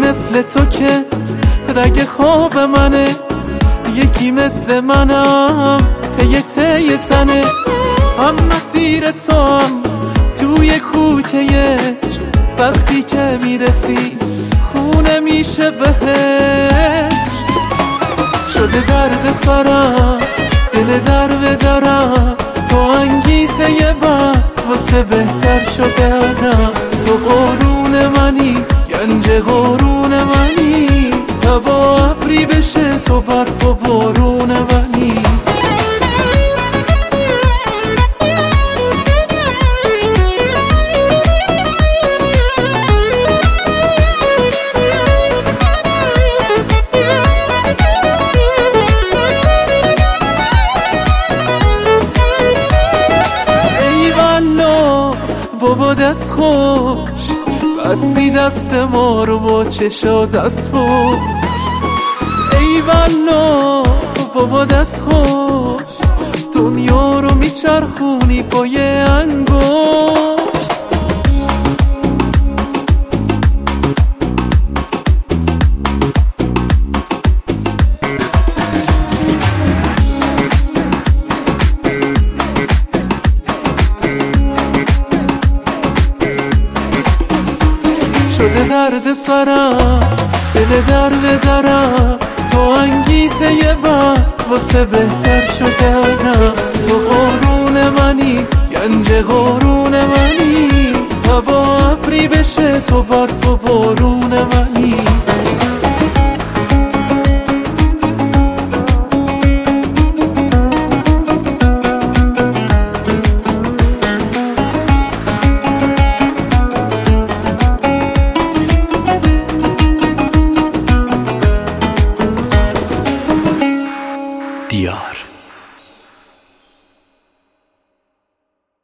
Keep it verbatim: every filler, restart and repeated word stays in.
مثل تو که رگ خواب منه، یکی مثل منم که یه ته تنه. هم مسیر تو هم توی کوچه عشق، وقتی که میرسی خونه میشه بهشت. شده درد سرم دل در به درم، تو انگیزه یه بر واسه بهتر شده آدم. تو قرون منی گنج قرون منی، هوا ابری بشه تو برف و بارون منی. بابا دست خوش بستی دست ما رو با چشا دست پوش. ای والا بابا دست خوش، دنیا رو میچرخونی با یه انگشت. شده درد سرم دل در به درم، تو انگیزه یه بر واسه بهتر شده آدم. تو قرون منی گنج قرون منی، هوا ابری بشه تو برف و بارون منی.